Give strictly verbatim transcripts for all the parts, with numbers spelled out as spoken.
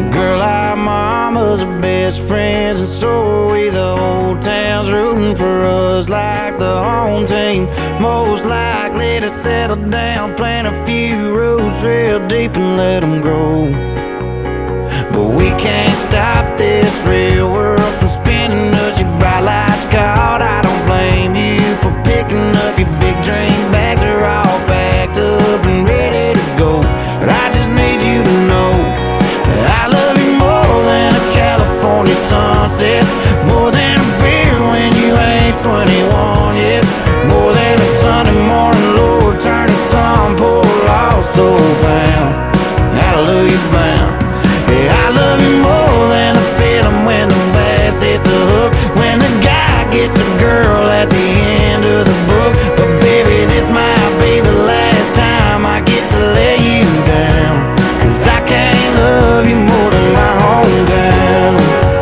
Girl, our mama's our best friends, and so are we. The whole town's rooting for us like the home team. Most likely to settle down, plant a few roots real deep and let them grow. But we can't stop this real world from spinning us. Your bright lights caught, I don't blame you for picking up your big drink bags. Are all packed up and ready to go. But I just need you to know that I love you more than a California sunset, more than a beer when you ain't twenty-one yet, more than a Sunday morning Lord turning some poor lost soul found. Hallelujah bound. Yeah, I love you more than the feeling when the bass hits the hook, when the guy gets the girl at the end of the book. But baby, this might be the last time I get to lay you down, 'cause I can't love you more than my hometown.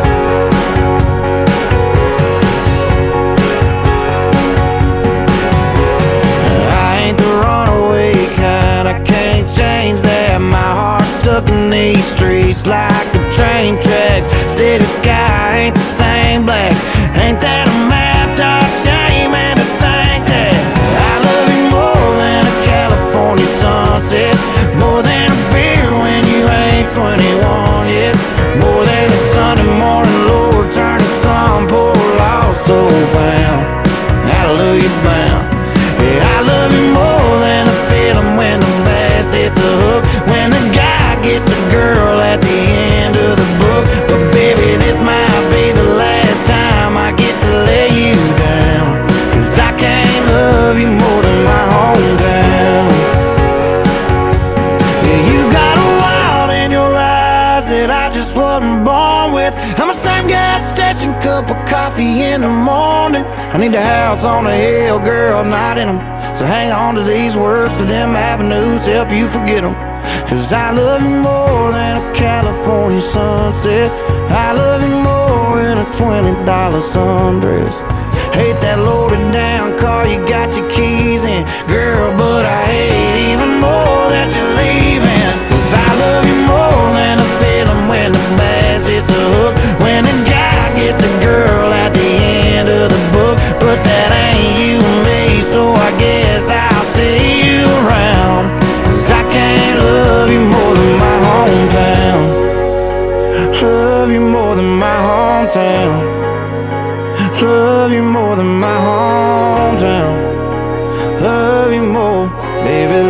I ain't the runaway kind, I can't change that. My heart's stuck in these streets like the train tracks. City sky ain't the same black. Ain't that a map? Dark shame and to think that I love you more than a California sunset, more than a beer when you ain't twenty-one yet, more than a Sunday morning Lord turning some poor lost soul found. Hallelujah bound. Yeah, I love you more than the feeling when the bass hits the hook, when the guy gets the girl at the end of the book. But baby, this might be the last time I get to lay you down, 'cause I can't love you more than my hometown. Yeah, you got a wild in your eyes that I just wasn't born with. I'm a same gas station, cup of coffee in the morning. I need a house on a hill, girl, not in them. So hang on to these words, to them avenues, help you forget them. 'Cause I love you more than a California sunset. I love you more than a twenty dollar sundress. Hate that loaded down car you got your keys in, girl, but I hate even more that you're leaving. 'Cause I love you more than a feeling when the bass hits the hook, when the guy gets a girl at the end of the book. But that ain't you and me, so I guess I'll see you around, 'cause I can't love you more than my hometown. Love you more than my hometown. Love you more than my hometown. Love you more, baby.